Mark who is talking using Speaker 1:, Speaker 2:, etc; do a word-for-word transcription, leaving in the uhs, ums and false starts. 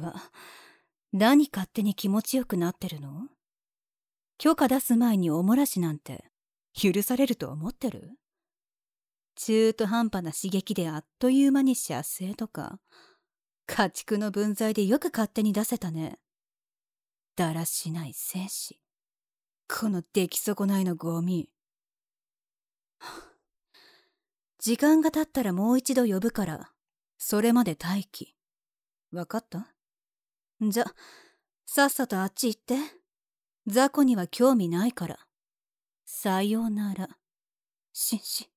Speaker 1: は。何勝手に気持ちよくなってるの？許可出す前におもらしなんて許されると思ってる？中途半端な刺激であっという間に射精とか、家畜の分際でよく勝手に出せたね。だらしない精子。この出来損ないのゴミ。時間が経ったらもう一度呼ぶから、それまで待機。わかった？じゃ、さっさとあっち行って。雑魚には興味ないから。さようなら、紳士。